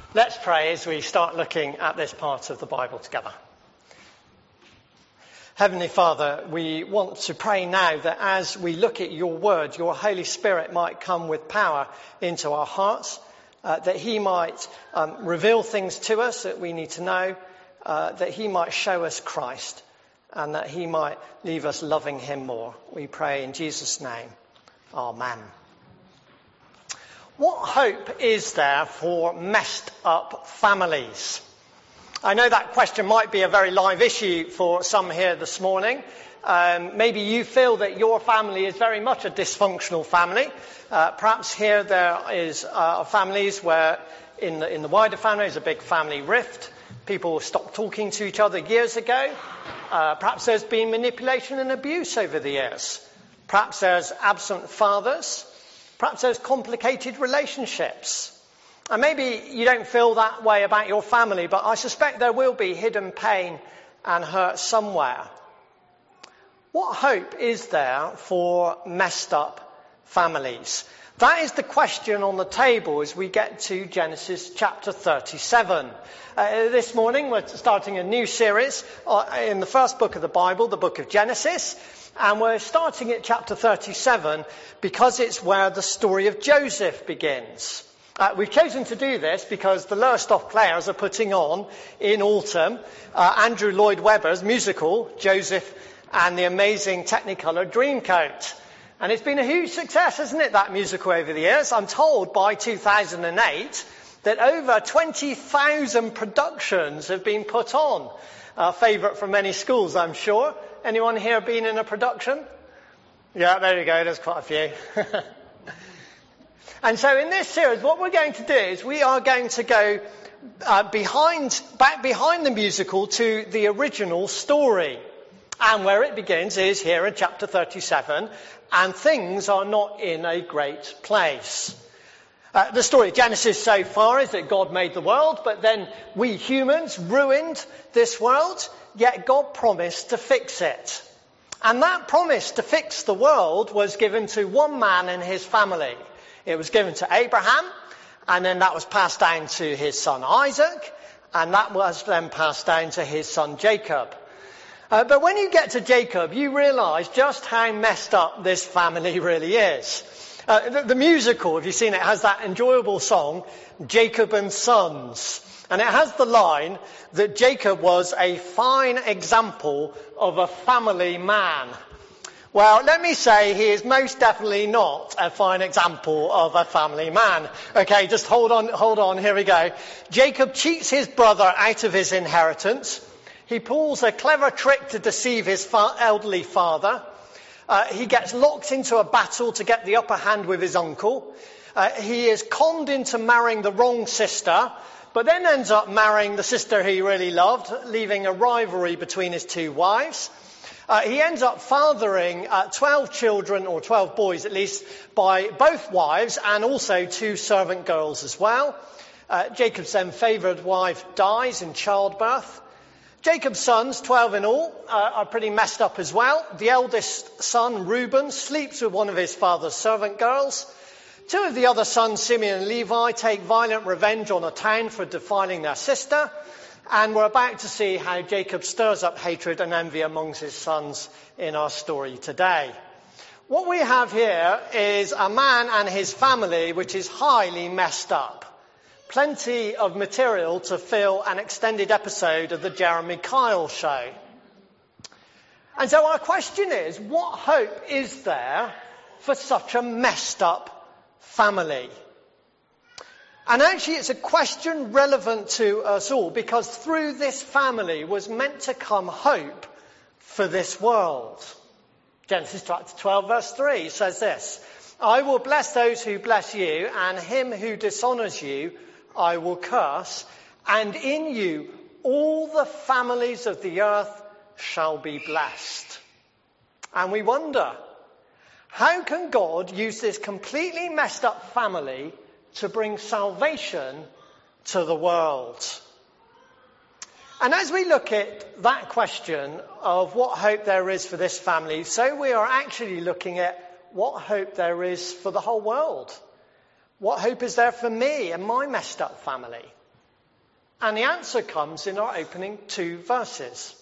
Let's pray as we start looking at this part of the Bible together. Heavenly Father, we want to pray now that as we look at your word, your Holy Spirit might come with power into our hearts, that he might reveal things to us that we need to know, that he might show us Christ, and that he might leave us loving him more. We pray in Jesus' name. Amen. What hope is there for messed up families? I know that question might be a very live issue for some here this morning. Maybe you feel that your family is very much a dysfunctional family. Perhaps here there is families where in the wider family there's a big family rift. People stopped talking to each other years ago. Perhaps there's been manipulation and abuse over the years. Perhaps there's absent fathers. Perhaps there's complicated relationships. And maybe you don't feel that way about your family, but I suspect there will be hidden pain and hurt somewhere. What hope is there for messed up families? That is the question on the table as we get to Genesis chapter 37. This morning we're starting a new series in the first book of the Bible, the book of Genesis. And we're starting at chapter 37 because it's where the story of Joseph begins. We've chosen to do this because the Lowestoft Players are putting on, in autumn, Andrew Lloyd Webber's musical, Joseph and the Amazing Technicolor Dreamcoat. And it's been a huge success, hasn't it, that musical over the years? I'm told by 2008 that over 20,000 productions have been put on. A favourite from many schools, I'm sure. Anyone here been in a production? Yeah, there you go, there's quite a few. And so in this series, what we're going to do is we are going to go back behind the musical to the original story. And where it begins is here in chapter 37, and things are not in a great place. The story of Genesis so far is that God made the world, but then we humans ruined this world, yet God promised to fix it. And that promise to fix the world was given to one man and his family. It was given to Abraham, and then that was passed down to his son Isaac, and that was then passed down to his son Jacob. But when you get to Jacob, you realise just how messed up this family really is. The musical, if you've seen it, has that enjoyable song, Jacob and Sons. And it has the line that Jacob was a fine example of a family man. Well, let me say he is most definitely not a fine example of a family man. Okay, just hold on, here we go. Jacob cheats his brother out of his inheritance. He pulls a clever trick to deceive his elderly father. He gets locked into a battle to get the upper hand with his uncle. He is conned into marrying the wrong sister, but then ends up marrying the sister he really loved, leaving a rivalry between his two wives. He ends up fathering 12 children, or 12 boys at least, by both wives and also 2 servant girls as well. Jacob's then favoured wife dies in childbirth. Jacob's sons, 12 in all, are pretty messed up as well. The eldest son, Reuben, sleeps with one of his father's servant girls. 2 of the other sons, Simeon and Levi, take violent revenge on a town for defiling their sister. And we're about to see how Jacob stirs up hatred and envy amongst his sons in our story today. What we have here is a man and his family which is highly messed up. Plenty of material to fill an extended episode of the Jeremy Kyle show. And so our question is, what hope is there for such a messed up family? And actually it's a question relevant to us all, because through this family was meant to come hope for this world. Genesis chapter 12 verse 3 says this, I will bless those who bless you, and him who dishonours you I will curse, and in you all the families of the earth shall be blessed. And we wonder, how can God use this completely messed up family to bring salvation to the world? And as we look at that question of what hope there is for this family, so we are actually looking at what hope there is for the whole world. What hope is there for me and my messed up family? And the answer comes in our opening 2 verses.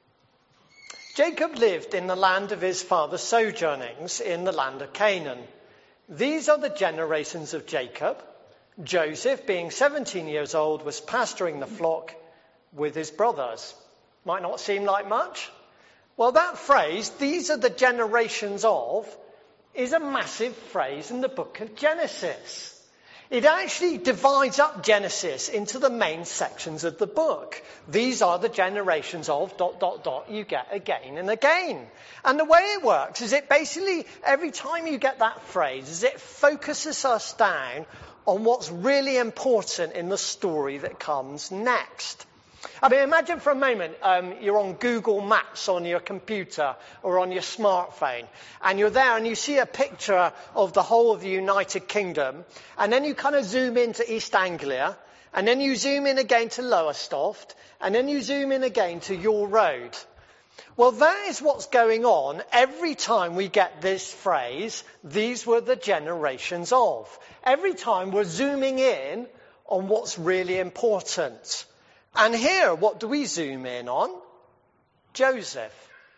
Jacob lived in the land of his father's sojournings in the land of Canaan. These are the generations of Jacob. Joseph, being 17 years old, was pasturing the flock with his brothers. Might not seem like much. Well, that phrase, these are the generations of, is a massive phrase in the book of Genesis. It actually divides up Genesis into the main sections of the book. These are the generations of ... you get again and again. And the way it works is it basically, every time you get that phrase, is it focuses us down on what's really important in the story that comes next. I mean, imagine for a moment you're on Google Maps on your computer or on your smartphone, and you're there and you see a picture of the whole of the United Kingdom, and then you kind of zoom into East Anglia, and then you zoom in again to Lowestoft, and then you zoom in again to your road. Well, that is what's going on every time we get this phrase, these were the generations of. Every time we're zooming in on what's really important. And here, what do we zoom in on? Joseph.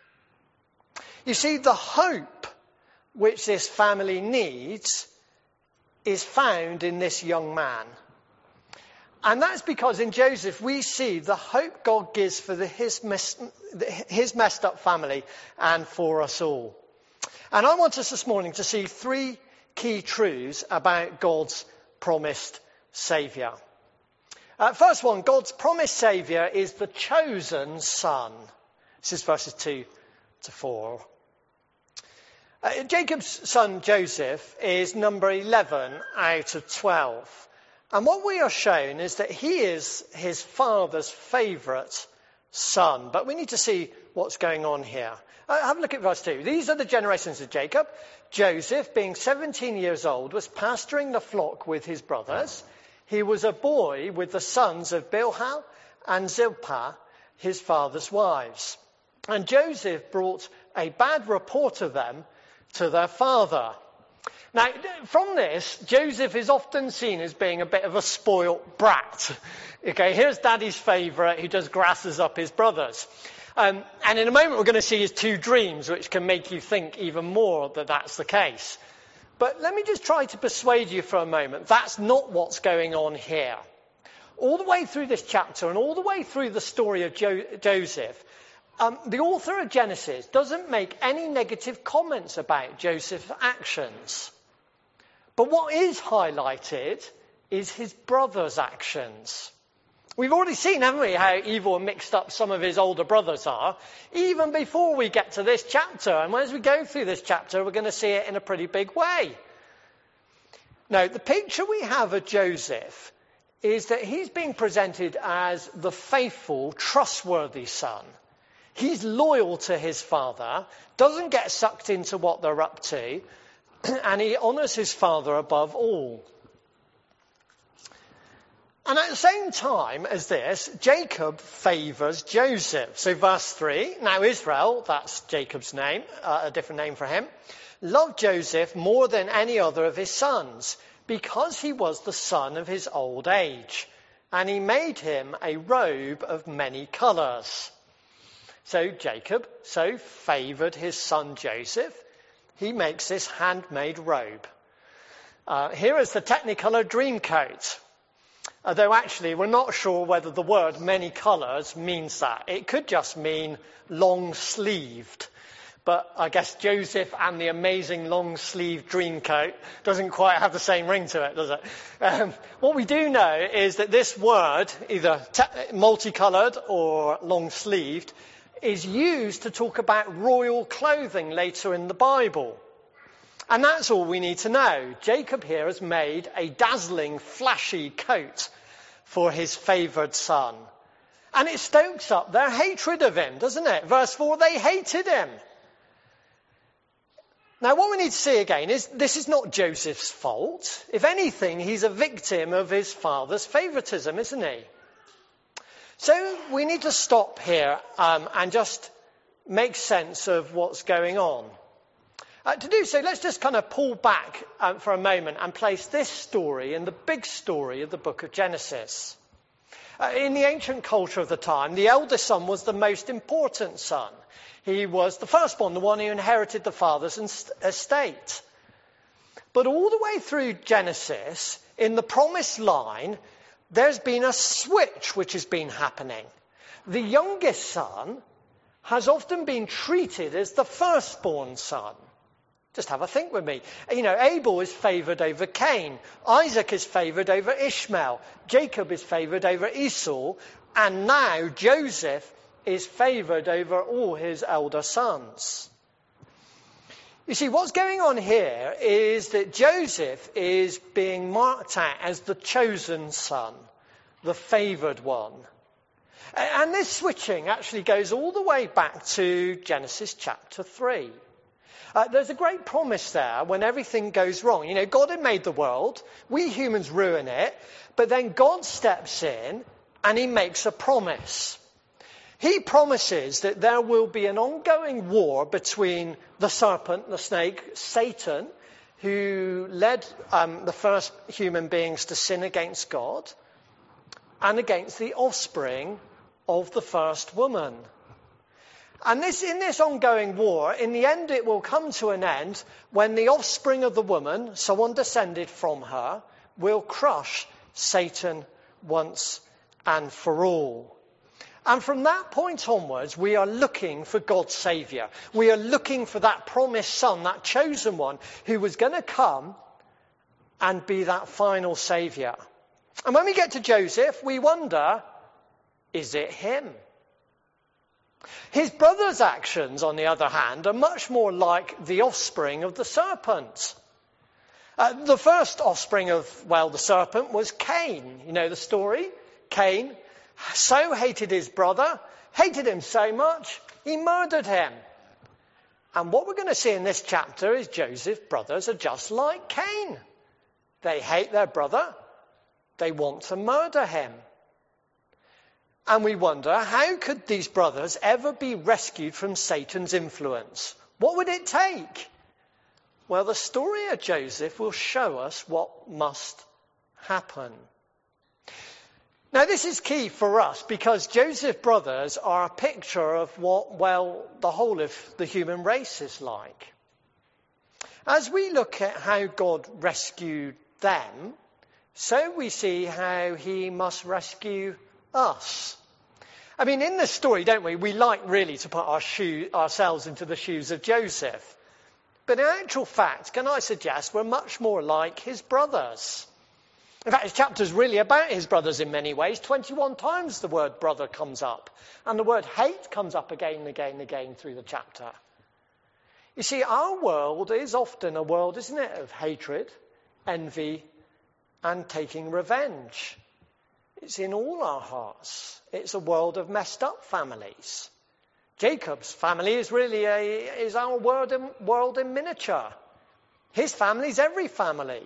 You see, the hope which this family needs is found in this young man. And that's because in Joseph we see the hope God gives for his messed up family and for us all. And I want us this morning to see 3 key truths about God's promised Saviour. First one, God's promised Saviour is the chosen Son. This is verses 2 to 4. Jacob's son Joseph is number 11 out of 12. And what we are shown is that he is his father's favourite son. But we need to see what's going on here. Have a look at verse 2. These are the generations of Jacob. Joseph, being 17 years old, was pasturing the flock with his brothers. He was a boy with the sons of Bilhah and Zilpah, his father's wives. And Joseph brought a bad report of them to their father. Now, from this, Joseph is often seen as being a bit of a spoilt brat. Okay, here's daddy's favourite who just grasses up his brothers. And in a moment we're going to see his 2 dreams, which can make you think even more that that's the case. But let me just try to persuade you for a moment. That's not what's going on here. All the way through this chapter and all the way through the story of Joseph, the author of Genesis doesn't make any negative comments about Joseph's actions. But what is highlighted is his brother's actions. We've already seen, haven't we, how evil and mixed up some of his older brothers are, even before we get to this chapter. And as we go through this chapter, we're going to see it in a pretty big way. Now, the picture we have of Joseph is that he's being presented as the faithful, trustworthy son. He's loyal to his father, doesn't get sucked into what they're up to, and he honours his father above all. And at the same time as this, Jacob favours Joseph. So verse 3, now Israel, that's Jacob's name, a different name for him, loved Joseph more than any other of his sons, because he was the son of his old age. And he made him a robe of many colours. So Jacob favoured his son Joseph. He makes this handmade robe. Here is the Technicolor Dreamcoat. Although actually we're not sure whether the word many colours means that. It could just mean long-sleeved. But I guess Joseph and the amazing long-sleeved dreamcoat doesn't quite have the same ring to it, does it? What we do know is that this word, either multicoloured or long-sleeved, is used to talk about royal clothing later in the Bible. And that's all we need to know. Jacob here has made a dazzling, flashy coat for his favoured son. And it stokes up their hatred of him, doesn't it? Verse 4, they hated him. Now, what we need to see again is this is not Joseph's fault. If anything, he's a victim of his father's favouritism, isn't he? So we need to stop here and just make sense of what's going on. To do so, let's just kind of pull back for a moment and place this story in the big story of the book of Genesis. In the ancient culture of the time, the eldest son was the most important son. He was the firstborn, the one who inherited the father's estate. But all the way through Genesis, in the promised line, there's been a switch which has been happening. The youngest son has often been treated as the firstborn son. Just have a think with me. Abel is favoured over Cain. Isaac is favoured over Ishmael. Jacob is favoured over Esau. And now Joseph is favoured over all his elder sons. You see, what's going on here is that Joseph is being marked out as the chosen son, the favoured one. And this switching actually goes all the way back to Genesis chapter 3. There's a great promise there when everything goes wrong. God had made the world. We humans ruin it. But then God steps in and he makes a promise. He promises that there will be an ongoing war between the serpent, the snake, Satan, who led the first human beings to sin against God, and against the offspring of the first woman. And in this ongoing war, in the end it will come to an end when the offspring of the woman, someone descended from her, will crush Satan once and for all. And from that point onwards, we are looking for God's Saviour. We are looking for that promised son, that chosen one, who was going to come and be that final Saviour. And when we get to Joseph, we wonder, is it him? His brother's actions, on the other hand, are much more like the offspring of the serpent. The first offspring of, the serpent was Cain. You know the story? Cain so hated his brother, hated him so much, he murdered him. And what we're going to see in this chapter is Joseph's brothers are just like Cain. They hate their brother. They want to murder him. And we wonder, how could these brothers ever be rescued from Satan's influence? What would it take? Well, the story of Joseph will show us what must happen. Now, this is key for us because Joseph's brothers are a picture of what, the whole of the human race is like. As we look at how God rescued them, so we see how he must rescue us. I mean, in this story, don't we? We like really to put ourselves into the shoes of Joseph. But in actual fact, can I suggest we're much more like his brothers? In fact, this chapter is really about his brothers in many ways. 21 times the word brother comes up. And the word hate comes up again and again and again through the chapter. You see, our world is often a world, isn't it, of hatred, envy, and taking revenge. It's in all our hearts. It's a world of messed up families. Jacob's family is really is our world in miniature. His family is every family.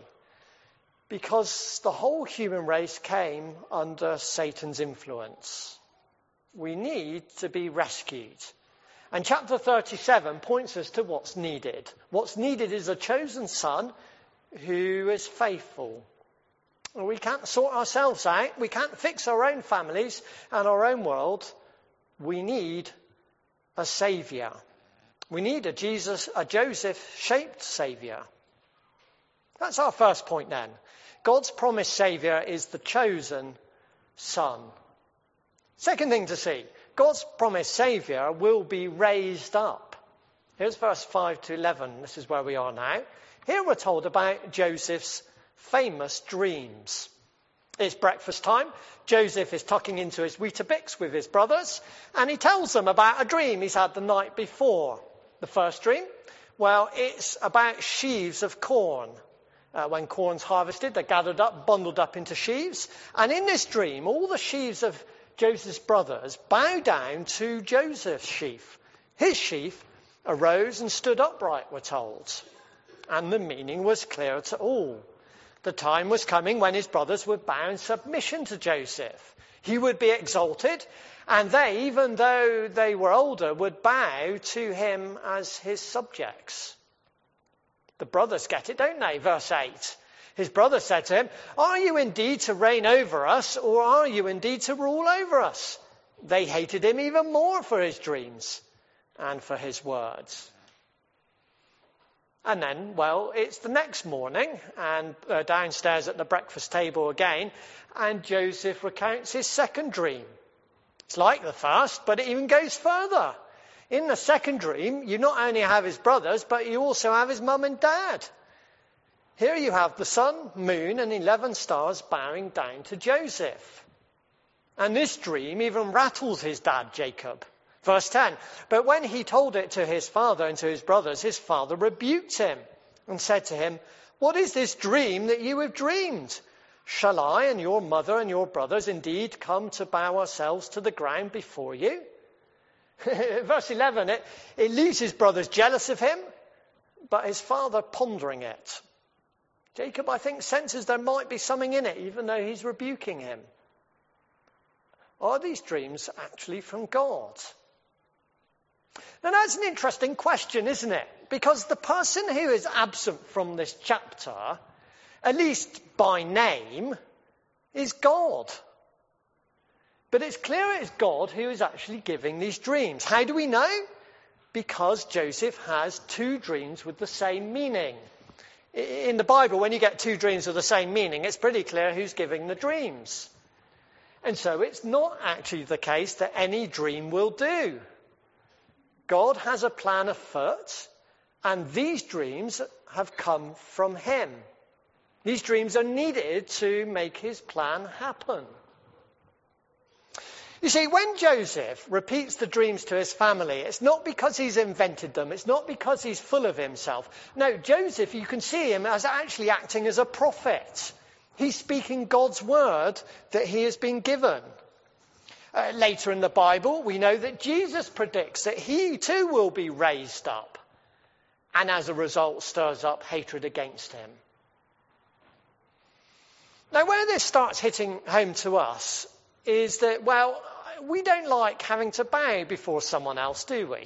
Because the whole human race came under Satan's influence. We need to be rescued. And chapter 37 points us to what's needed. What's needed is a chosen son who is faithful. We can't sort ourselves out. We can't fix our own families and our own world. We need a saviour. We need a Joseph-shaped saviour. That's our first point then. God's promised saviour is the chosen son. Second thing to see, God's promised saviour will be raised up. Here's verse 5 to 11. This is where we are now. Here we're told about Joseph's famous dreams. It's breakfast time. Joseph is tucking into his Weetabix with his brothers, and he tells them about a dream he's had the night before. The first dream, it's about sheaves of corn. When corn's harvested, they're gathered up, bundled up into sheaves. And in this dream, all the sheaves of Joseph's brothers bow down to Joseph's sheaf. His sheaf arose and stood upright, we're told. And the meaning was clear to all. The time was coming when his brothers would bow in submission to Joseph. He would be exalted, and they, even though they were older, would bow to him as his subjects. The brothers get it, don't they? Verse 8. His brother said to him, "Are you indeed to reign over us, or are you indeed to rule over us?" They hated him even more for his dreams and for his words. And then, well, it's the next morning, and downstairs at the breakfast table again, and Joseph recounts his second dream. It's like the first, but it even goes further. In the second dream, you not only have his brothers, but you also have his mum and dad. Here you have the sun, moon, and 11 stars bowing down to Joseph. And this dream even rattles his dad, Jacob. Verse 10, but when he told it to his father and to his brothers, his father rebuked him and said to him, "What is this dream that you have dreamed? Shall I and your mother and your brothers indeed come to bow ourselves to the ground before you?" Verse 11, it leaves his brothers jealous of him, but his father pondering it. Jacob, I think, senses there might be something in it, even though he's rebuking him. Are these dreams actually from God? Now that's an interesting question, isn't it? Because the person who is absent from this chapter, at least by name, is God. But it's clear it's God who is actually giving these dreams. How do we know? Because Joseph has two dreams with the same meaning. In the Bible, when you get two dreams with the same meaning, it's pretty clear who's giving the dreams. And so it's not actually the case that any dream will do. God has a plan afoot, and these dreams have come from him. These dreams are needed to make his plan happen. You see, when Joseph repeats the dreams to his family, it's not because he's invented them. It's not because he's full of himself. No, Joseph, you can see him as actually acting as a prophet. He's speaking God's word that he has been given. Later in the Bible, we know that Jesus predicts that he too will be raised up, and as a result stirs up hatred against him. Now, where this starts hitting home to us is that, well, we don't like having to bow before someone else, do we?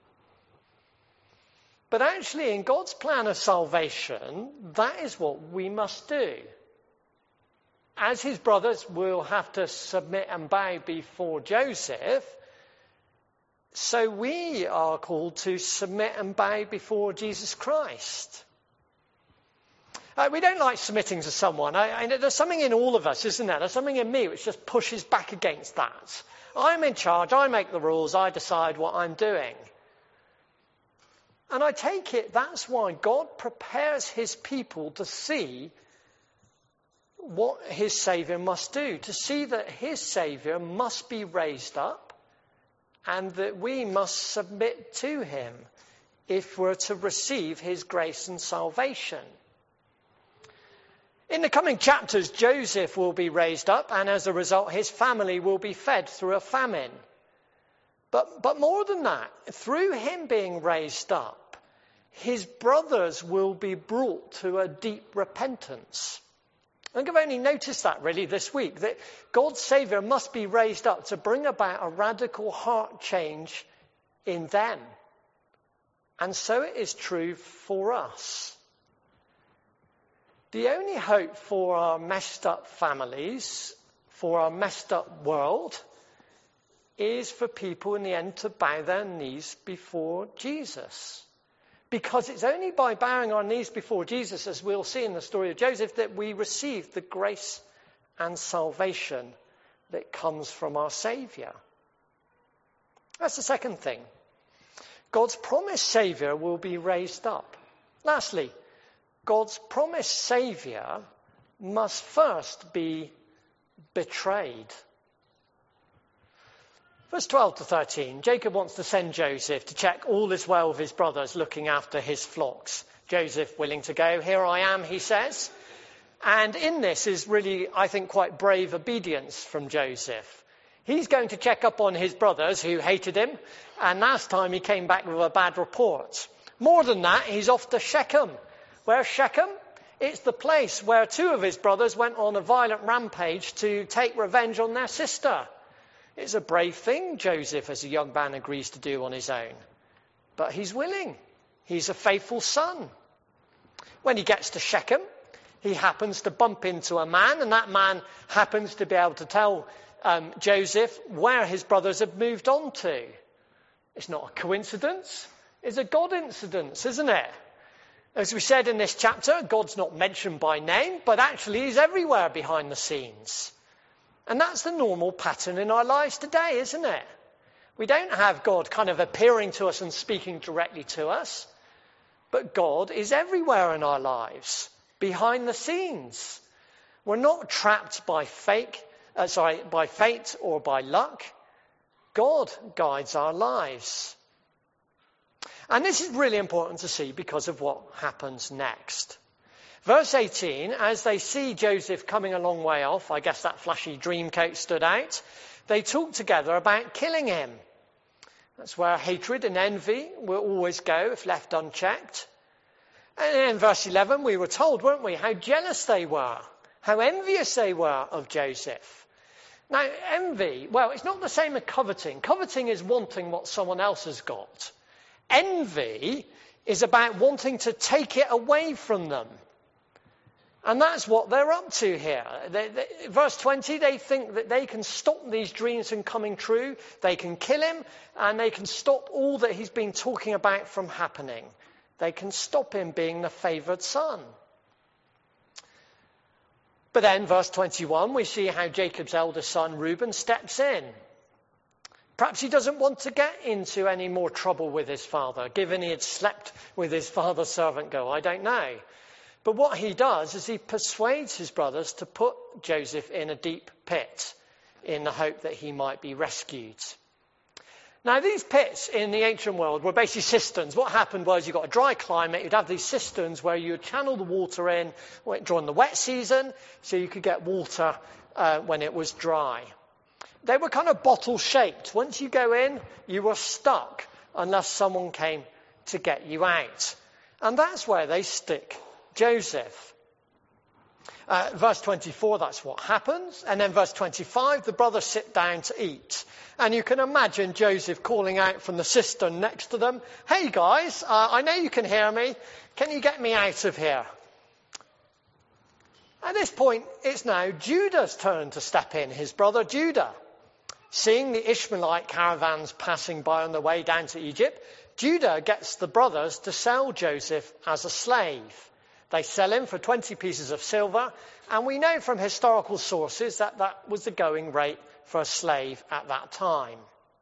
But actually, in God's plan of salvation, that is what we must do. As his brothers will have to submit and bow before Joseph, so we are called to submit and bow before Jesus Christ. We don't like submitting to someone. There's something in all of us, isn't there? There's something in me which just pushes back against that. I'm in charge. I make the rules. I decide what I'm doing. And I take it that's why God prepares his people to see what his Saviour must do, to see that his Saviour must be raised up and that we must submit to him if we're to receive his grace and salvation. In the coming chapters, Joseph will be raised up, and as a result, his family will be fed through a famine. But more than that, through him being raised up, his brothers will be brought to a deep repentance. I think I've only noticed that really this week, that God's Saviour must be raised up to bring about a radical heart change in them. And so it is true for us. The only hope for our messed up families, for our messed up world, is for people in the end to bow their knees before Jesus. Because it's only by bowing our knees before Jesus, as we'll see in the story of Joseph, that we receive the grace and salvation that comes from our Saviour. That's the second thing. God's promised Saviour will be raised up. Lastly, God's promised Saviour must first be betrayed. Verse 12 to 13, Jacob wants to send Joseph to check all is well with his brothers looking after his flocks. Joseph willing to go. Here I am, he says. And in this is really, I think, quite brave obedience from Joseph. He's going to check up on his brothers who hated him. And last time he came back with a bad report. More than that, he's off to Shechem. Where's Shechem? It's the place where two of his brothers went on a violent rampage to take revenge on their sister. It's a brave thing Joseph, as a young man, agrees to do on his own. But he's willing. He's a faithful son. When he gets to Shechem, he happens to bump into a man, and that man happens to be able to tell Joseph where his brothers have moved on to. It's not a coincidence. It's a God incidence, isn't it? As we said in this chapter, God's not mentioned by name, but actually he's everywhere behind the scenes. And that's the normal pattern in our lives today, isn't it? We don't have God kind of appearing to us and speaking directly to us, but God is everywhere in our lives, behind the scenes. We're not trapped by fate or by luck. God guides our lives. And this is really important to see because of what happens next. Verse 18, as they see Joseph coming a long way off, I guess that flashy dream coat stood out, they talk together about killing him. That's where hatred and envy will always go if left unchecked. And in verse 11, we were told, weren't we, how jealous they were, how envious they were of Joseph. Now, envy, well, it's not the same as coveting. Coveting is wanting what someone else has got. Envy is about wanting to take it away from them. And that's what they're up to here. Verse 20, they think that they can stop these dreams from coming true. They can kill him, and they can stop all that he's been talking about from happening. They can stop him being the favoured son. But then, verse 21, we see how Jacob's eldest son, Reuben, steps in. Perhaps he doesn't want to get into any more trouble with his father, given he had slept with his father's servant girl. I don't know. But what he does is he persuades his brothers to put Joseph in a deep pit in the hope that he might be rescued. Now, these pits in the ancient world were basically cisterns. What happened was you've got a dry climate, you'd have these cisterns where you would channel the water in during the wet season so you could get water when it was dry. They were kind of bottle-shaped. Once you go in, you were stuck unless someone came to get you out. And that's where they stick Joseph. Verse 24, that's what happens. And then verse 25, the brothers sit down to eat. And you can imagine Joseph calling out from the cistern next to them, "Hey guys, I know you can hear me. Can you get me out of here?" At this point, it's now Judah's turn to step in, his brother Judah. Seeing the Ishmaelite caravans passing by on the way down to Egypt, Judah gets the brothers to sell Joseph as a slave. They sell him for 20 pieces of silver, and we know from historical sources that that was the going rate for a slave at that time.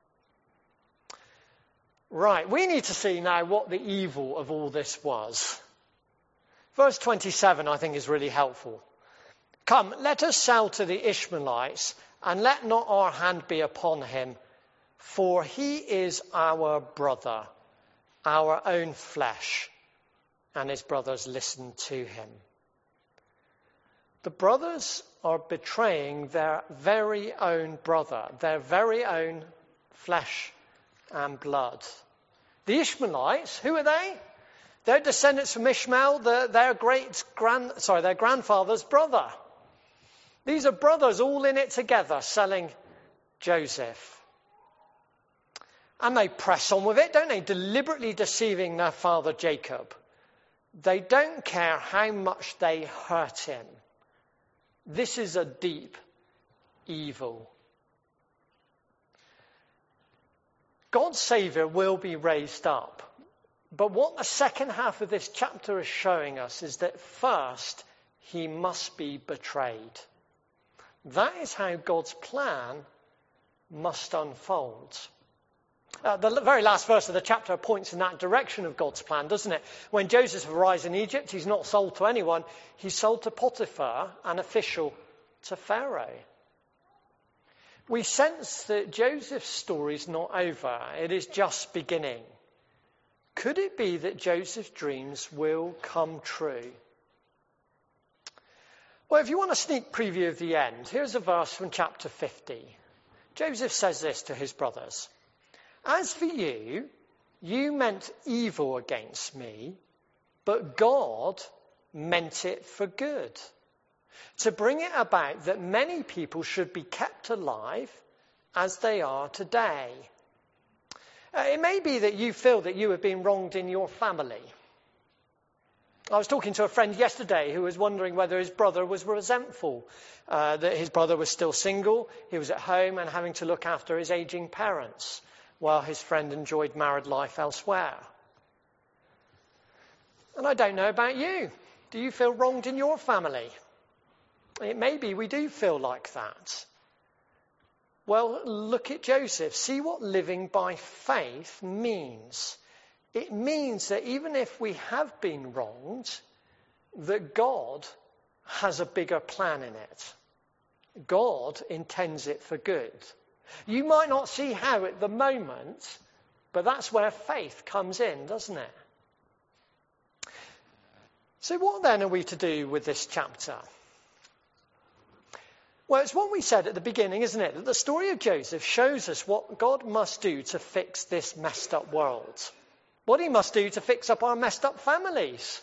Right, we need to see now what the evil of all this was. Verse 27, I think, is really helpful. "Come, let us sell to the Ishmaelites, and let not our hand be upon him, for he is our brother, our own flesh." And his brothers listened to him. The brothers are betraying their very own brother, their very own flesh and blood. The Ishmaelites, who are they? They're descendants from Ishmael, their grandfather's brother. These are brothers all in it together, selling Joseph. And they press on with it, don't they? Deliberately deceiving their father Jacob. They don't care how much they hurt him. This is a deep evil. God's Saviour will be raised up. But what the second half of this chapter is showing us is that first he must be betrayed. That is how God's plan must unfold. The very last verse of the chapter points in that direction of God's plan, doesn't it? When Joseph arrives in Egypt, he's not sold to anyone. He's sold to Potiphar, an official to Pharaoh. We sense that Joseph's story is not over. It is just beginning. Could it be that Joseph's dreams will come true? Well, if you want a sneak preview of the end, here's a verse from chapter 50. Joseph says this to his brothers. "As for you, you meant evil against me, but God meant it for good, to bring it about that many people should be kept alive as they are today." It may be that you feel that you have been wronged in your family. I was talking to a friend yesterday who was wondering whether his brother was resentful, that his brother was still single, he was at home and having to look after his aging parents while his friend enjoyed married life elsewhere. And I don't know about you. Do you feel wronged in your family? Maybe we do feel like that. Well, look at Joseph. See what living by faith means. It means that even if we have been wronged, that God has a bigger plan in it. God intends it for good. You might not see how at the moment, but that's where faith comes in, doesn't it? So what then are we to do with this chapter? Well, it's what we said at the beginning, isn't it? That the story of Joseph shows us what God must do to fix this messed up world. What he must do to fix up our messed up families.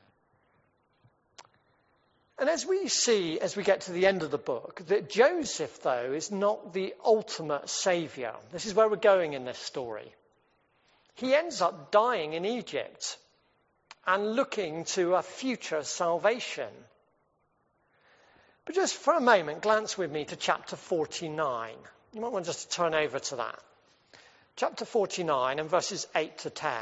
And as we see, as we get to the end of the book, that Joseph, though, is not the ultimate saviour. This is where we're going in this story. He ends up dying in Egypt and looking to a future salvation. But just for a moment, glance with me to chapter 49. You might want just to turn over to that. Chapter 49 and verses 8 to 10.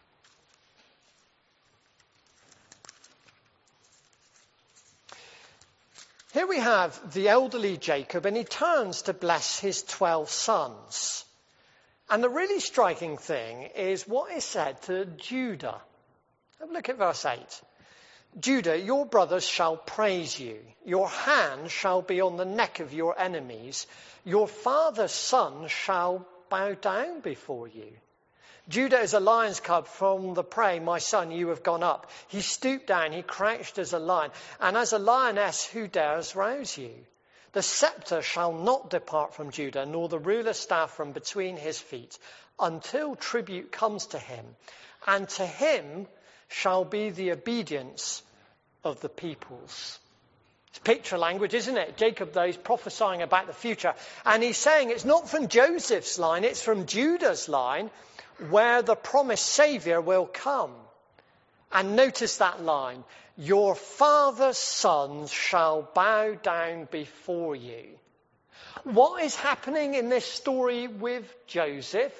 Here we have the elderly Jacob, and he turns to bless his 12 sons. And the really striking thing is what is said to Judah. Have a look at verse 8. Judah, your brothers shall praise you. Your hand shall be on the neck of your enemies. Your father's son shall bow down before you. Judah is a lion's cub from the prey. My son, you have gone up. He stooped down. He crouched as a lion. And as a lioness, who dares rouse you? The scepter shall not depart from Judah, nor the ruler's staff from between his feet, until tribute comes to him. And to him shall be the obedience of the peoples. It's picture language, isn't it? Jacob, though, is prophesying about the future. And he's saying it's not from Joseph's line, it's from Judah's line where the promised Saviour will come. And notice that line. Your father's sons shall bow down before you. What is happening in this story with Joseph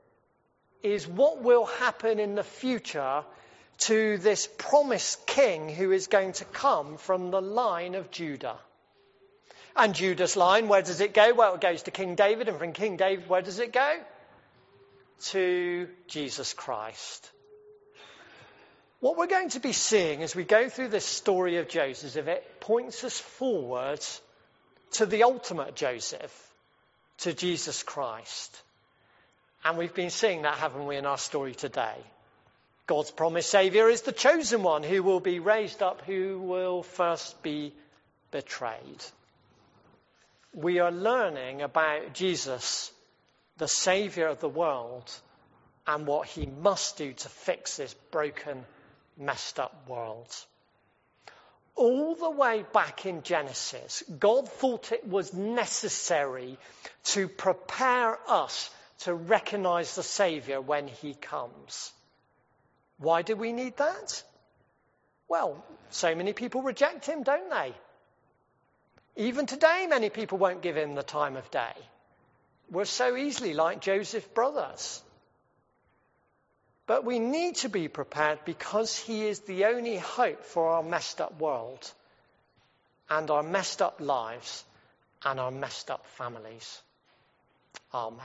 is what will happen in the future to this promised king who is going to come from the line of Judah. And Judah's line, where does it go? Well, it goes to King David, and from King David, where does it go? To Jesus Christ. What we're going to be seeing as we go through this story of Joseph, if it points us forward to the ultimate Joseph, to Jesus Christ. And we've been seeing that, haven't we, in our story today? God's promised Saviour is the chosen one who will be raised up, who will first be betrayed. We are learning about Jesus, the Saviour of the world, and what he must do to fix this broken, messed up world. All the way back in Genesis, God thought it was necessary to prepare us to recognise the Saviour when he comes. Why do we need that? Well, so many people reject him, don't they? Even today, many people won't give him the time of day. We're so easily like Joseph's brothers. But we need to be prepared because he is the only hope for our messed up world and our messed up lives and our messed up families. Amen.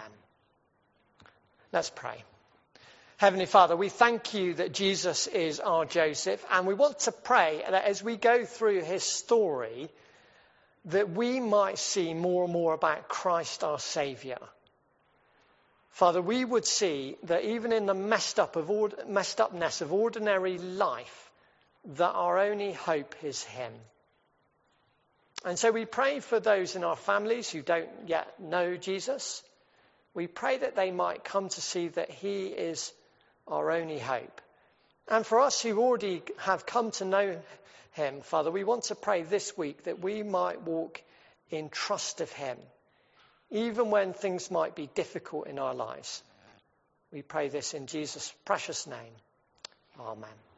Let's pray. Heavenly Father, we thank you that Jesus is our Joseph, and we want to pray that as we go through his story, that we might see more and more about Christ our Saviour. Father, we would see that even in the messed upness of ordinary life, that our only hope is him. And so we pray for those in our families who don't yet know Jesus. We pray that they might come to see that he is our only hope. And for us who already have come to know him, Father, we want to pray this week that we might walk in trust of him, even when things might be difficult in our lives. We pray this in Jesus' precious name. Amen.